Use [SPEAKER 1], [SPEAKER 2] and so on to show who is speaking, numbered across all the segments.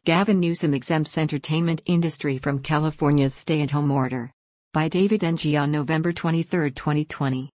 [SPEAKER 1] Gavin Newsom exempts entertainment industry from California's stay-at-home order. By David Ng on November 23, 2020.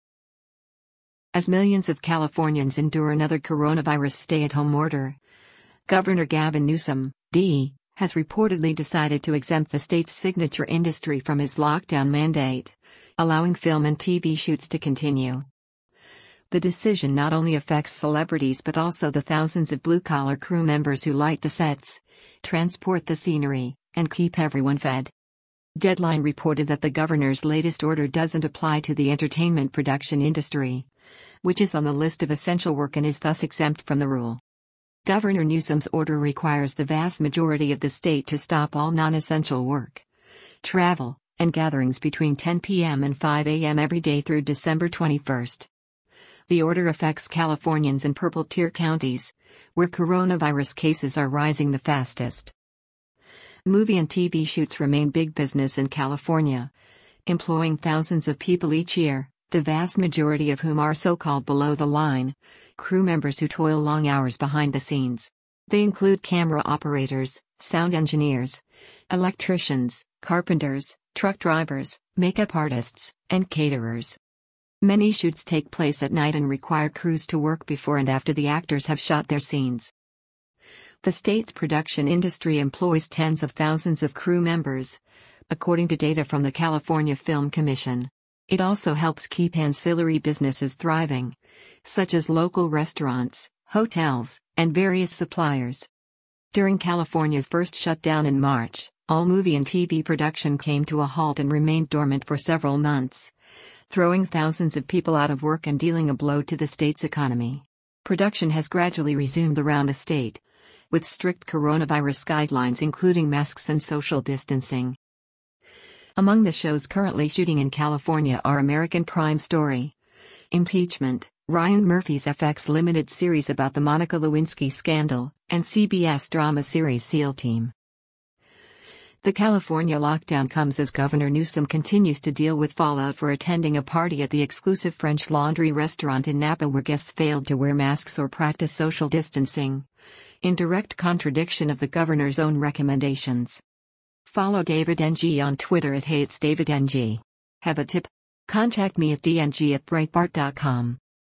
[SPEAKER 1] As millions of Californians endure another coronavirus stay-at-home order, Governor Gavin Newsom, D., has reportedly decided to exempt the state's signature industry from his lockdown mandate, allowing film and TV shoots to continue. The decision not only affects celebrities but also the thousands of blue-collar crew members who light the sets, transport the scenery, and keep everyone fed. Deadline reported that the governor's latest order doesn't apply to the entertainment production industry, which is on the list of essential work and is thus exempt from the rule. Governor Newsom's order requires the vast majority of the state to stop all non-essential work, travel, and gatherings between 10 p.m. and 5 a.m. every day through December 21. The order affects Californians in purple-tier counties, where coronavirus cases are rising the fastest. Movie and TV shoots remain big business in California, employing thousands of people each year, the vast majority of whom are so-called below-the-line crew members who toil long hours behind the scenes. They include camera operators, sound engineers, electricians, carpenters, truck drivers, makeup artists, and caterers. Many shoots take place at night and require crews to work before and after the actors have shot their scenes. The state's production industry employs tens of thousands of crew members, according to data from the California Film Commission. It also helps keep ancillary businesses thriving, such as local restaurants, hotels, and various suppliers. During California's first shutdown in March, all movie and TV production came to a halt and remained dormant for several months, throwing thousands of people out of work and dealing a blow to the state's economy. Production has gradually resumed around the state, with strict coronavirus guidelines including masks and social distancing. Among the shows currently shooting in California are American Crime Story, Impeachment, Ryan Murphy's FX limited series about the Monica Lewinsky scandal, and CBS drama series SEAL Team. The California lockdown comes as Governor Newsom continues to deal with fallout for attending a party at the exclusive French Laundry restaurant in Napa where guests failed to wear masks or practice social distancing, in direct contradiction of the governor's own recommendations. Follow David Ng on Twitter at @HeyIt'sDavidNG. Have a tip? Contact me at dng@breitbart.com.